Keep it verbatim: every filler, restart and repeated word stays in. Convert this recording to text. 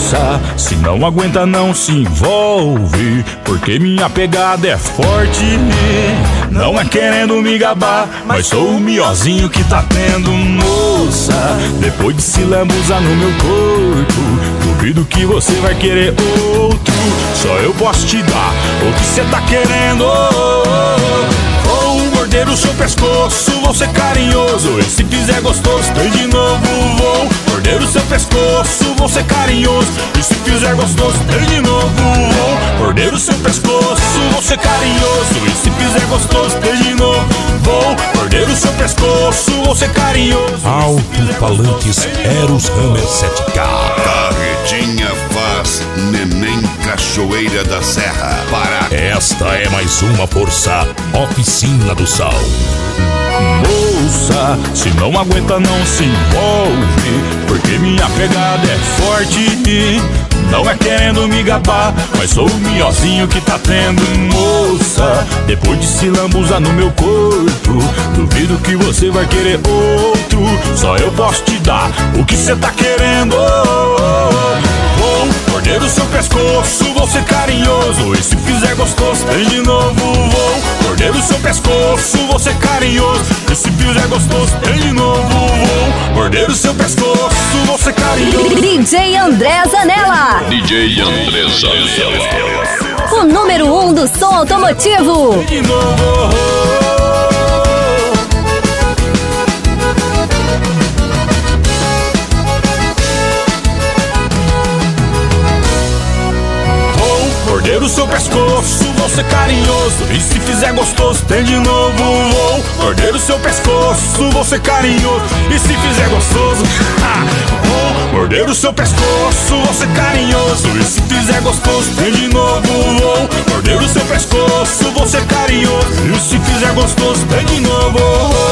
Moça, se não aguenta não se envolve, porque minha pegada é forte. Não é querendo me gabar, mas sou o miozinho que tá tendo. Moça, depois de se lambuzar no meu corpo, duvido que você vai querer outro. Só eu posso te dar o que cê tá querendo. Vou morder o seu pescoço, vou ser carinhoso, e se fizer gostoso tem de novo. Vou morder o seu pescoço, vou ser carinhoso, e se fizer gostoso tem de novo. Vou morder o seu pescoço, vou ser carinhoso, e se fizer gostoso tem de novo. Vou morder o seu pescoço, vou ser carinhoso. Alto-falantes Eros Hammer sete K. Carretinha faz Neném Cachoeira da Serra, Pará. Esta é mais uma força Oficina do Sal. Moça, se não aguenta não se envolve, porque minha pegada é forte. Não é querendo me gabar, mas sou o miozinho que tá tendo. Moça, depois de se lambuzar no meu corpo, duvido que você vai querer outro. Só eu posso te dar o que cê tá querendo. Vou morder o seu pescoço, vou ser carinhoso, e se fizer gostoso tem de novo. Vou morder o seu pescoço, vou ser carinhoso, e se fizer gostoso tem de novo. Vou morder o seu pescoço, vou ser carinhoso. D J André Zanella. D J André Zanella, O número um do som automotivo. De novo. Morder o seu pescoço, vou ser carinhoso, e se fizer gostoso tem de novo. Vou morder o seu pescoço, vou ser carinhoso, e se fizer gostoso vou morder o seu pescoço, vou ser carinhoso, e se fizer gostoso tem de novo. Vou morder o seu pescoço, vou ser carinhoso, e se fizer gostoso tem de novo.